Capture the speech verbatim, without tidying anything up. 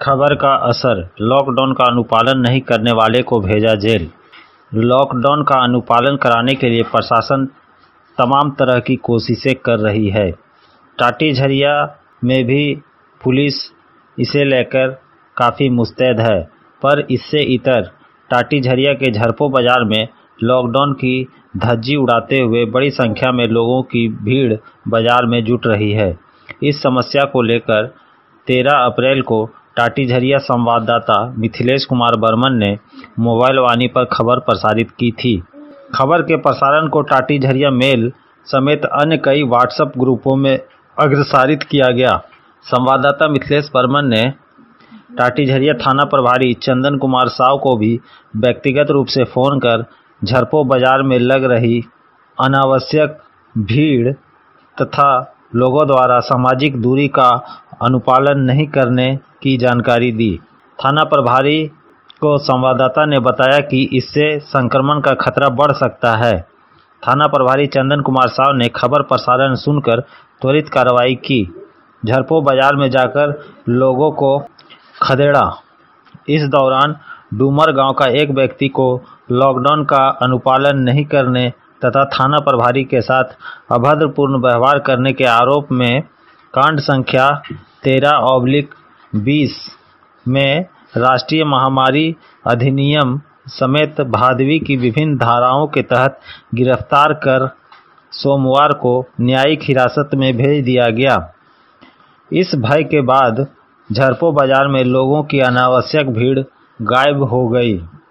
खबर का असर, लॉकडाउन का अनुपालन नहीं करने वाले को भेजा जेल। लॉकडाउन का अनुपालन कराने के लिए प्रशासन तमाम तरह की कोशिशें कर रही है। टाटीझरिया में भी पुलिस इसे लेकर काफ़ी मुस्तैद है, पर इससे इतर टाटीझरिया के झरपो बाजार में लॉकडाउन की धज्जी उड़ाते हुए बड़ी संख्या में लोगों की भीड़ बाजार में जुट रही है। इस समस्या को लेकर तेरह अप्रैल को टाटीझरिया संवाददाता मिथिलेश कुमार बर्मन ने मोबाइल वाणी पर खबर प्रसारित की थी। खबर के प्रसारण को टाटीझरिया मेल समेत अन्य कई व्हाट्सएप ग्रुपों में अग्रसारित किया गया। संवाददाता मिथिलेश बर्मन ने टाटीझरिया थाना प्रभारी चंदन कुमार साव को भी व्यक्तिगत रूप से फ़ोन कर झरपो बाजार में लग रही अनावश्यक भीड़ तथा लोगों द्वारा सामाजिक दूरी का अनुपालन नहीं करने की जानकारी दी। थाना प्रभारी को संवाददाता ने बताया कि इससे संक्रमण का खतरा बढ़ सकता है। थाना प्रभारी चंदन कुमार साव ने खबर प्रसारण सुनकर त्वरित कार्रवाई की। झरपो बाजार में जाकर लोगों को खदेड़ा। इस दौरान डूमर गांव का एक व्यक्ति को लॉकडाउन का अनुपालन नहीं करने तथा थाना प्रभारी के साथ अभद्रपूर्ण व्यवहार करने के आरोप में कांड संख्या तेरह ऑब्लिक बीस में राष्ट्रीय महामारी अधिनियम समेत भादवी की विभिन्न धाराओं के तहत गिरफ्तार कर सोमवार को न्यायिक हिरासत में भेज दिया गया। इस भय के बाद झरपो बाजार में लोगों की अनावश्यक भीड़ गायब हो गई।